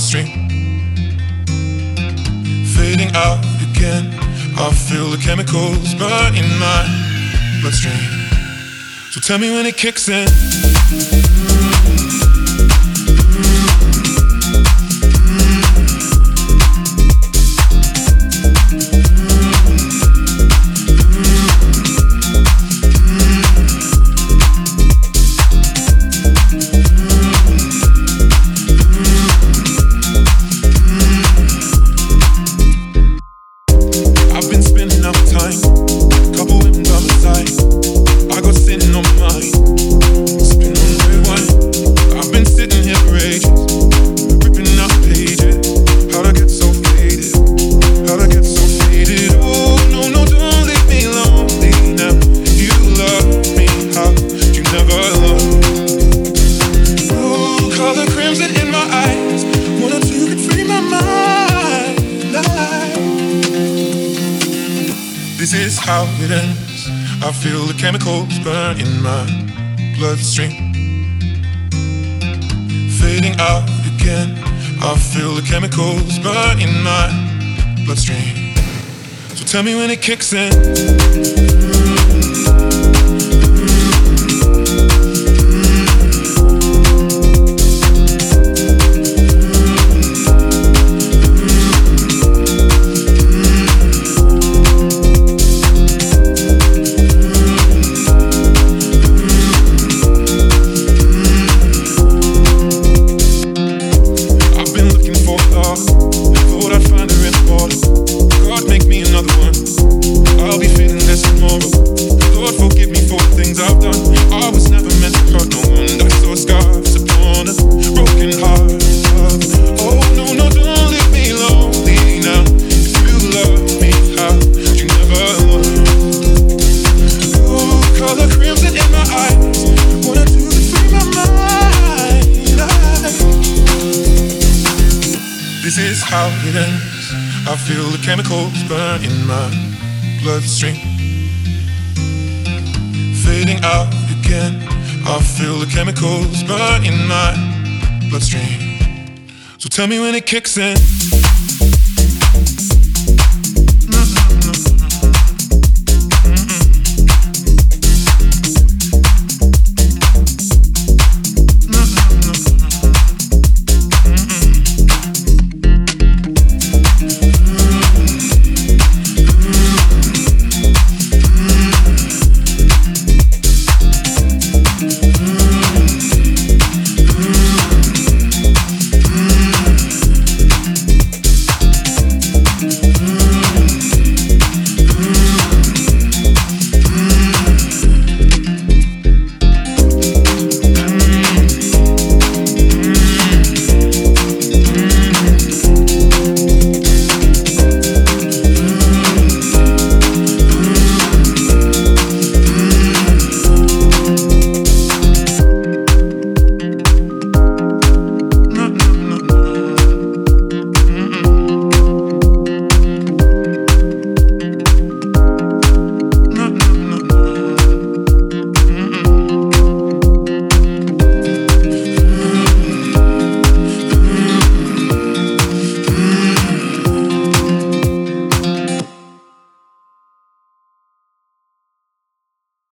bloodstream, fading out again. I feel the chemicals burn in my bloodstream. So tell me when it kicks in. This is how it ends. I feel the chemicals burn in my bloodstream, fading out again. I feel the chemicals burn in my bloodstream. So tell me when it kicks in. This is how it ends. I feel the chemicals burn in my bloodstream, fading out again. I feel the chemicals burn in my bloodstream. So tell me when it kicks in.